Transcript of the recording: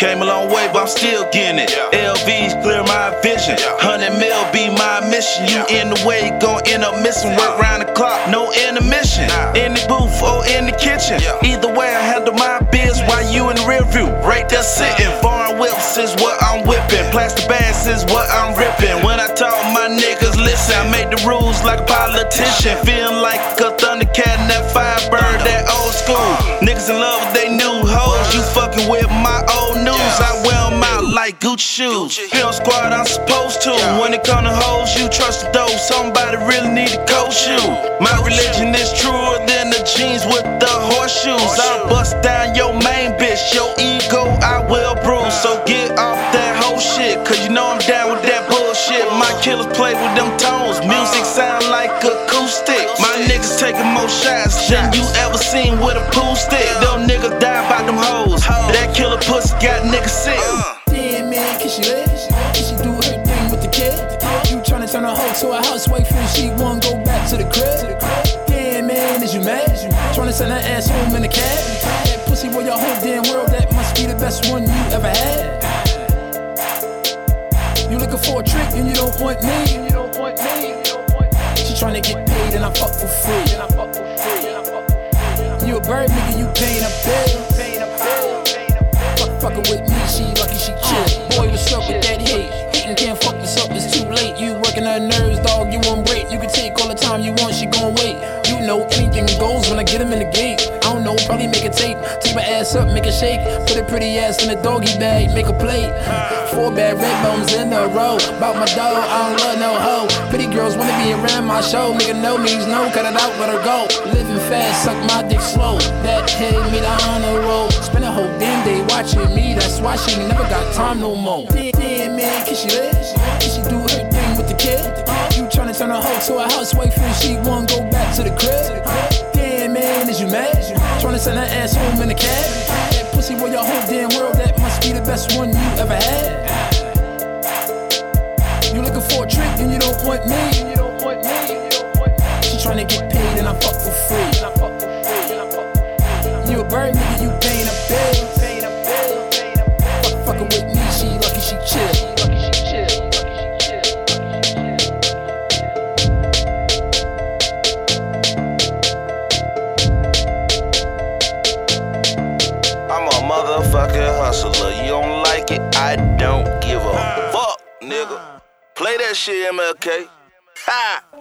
Came a long way, but I'm still getting it. LVs clear my vision. 100 mil be my mission. You in the way, gon' end up missing. Work round the clock, no intermission. In the booth or in the kitchen. Either way, I handle my biz while you in the rear view. Right there sitting. Foreign whips is what I'm whipping. Plastic bags is what I'm ripping. When I talk, my niggas listen. I make the rules like a politician. Feeling like a Thundercat and that Firebird, that old school. Niggas in love with they new hoes. You fucking with my old news. I wear them out like Gucci shoes. Film squad, I'm supposed to. When it come to hoes, you trust the dough. Somebody really need to coach you. My religion is truer than the jeans with the horseshoes. I'll bust down your main bitch. Your ego, I will bruise. So get off that whole shit, cause you know I'm down with that bullshit. My killers play with them tones. Music sound like acoustic. My niggas taking more shots than you ever seen with a pool stick. Them niggas die by them hoes. That killer pussy got niggas sick. Damn man, can she live? Can she do her thing with the kid? You tryna turn a hoe to a housewife and she won't go back to the crib? Damn man, is you mad? Tryna send her ass home in a cab? That pussy with your whole damn world, that must be the best one you ever had. You looking for a trick and you don't want me. She tryna get paid and I fuck for free. You a bird nigga, you paying a bill. Fucking with me, she lucky she chill. Boy, what's up with that hate? Hating can't fuck this up, it's too late. You working her nerves, dog, you won't break. You can take all the time you want, she gon' wait. You know anything goes when I get him in the gate. I don't know, probably make a tape. Tape her ass up, make a shake. Put her pretty ass in a doggy bag, make a plate. 4 bad red bones in a row. About my dog, I don't love no hoe. Pretty girls wanna be around my show. Nigga no means no, cut it out, let her go. Living fast, suck my dick slow. That head me the honor roll. Spend a whole damn day watching me, that's why she never got time no more. Damn man, can she live? Can she do her thing with the kid? You tryna turn a hoe to a housewife and she won't go back to the crib? Damn man, is you mad? Tryna send her ass home in a cab? That pussy with your whole damn world, that must be the best one you ever had. You looking for a trick and you don't want me. She tryna get paid and I fuck for free. You a bird nigga, you paying a bill. Fucking with me, she lucky she chill. I'm a motherfucking hustler. You don't like it, I don't give a fuck, nigga. Play that shit, MLK. Ha!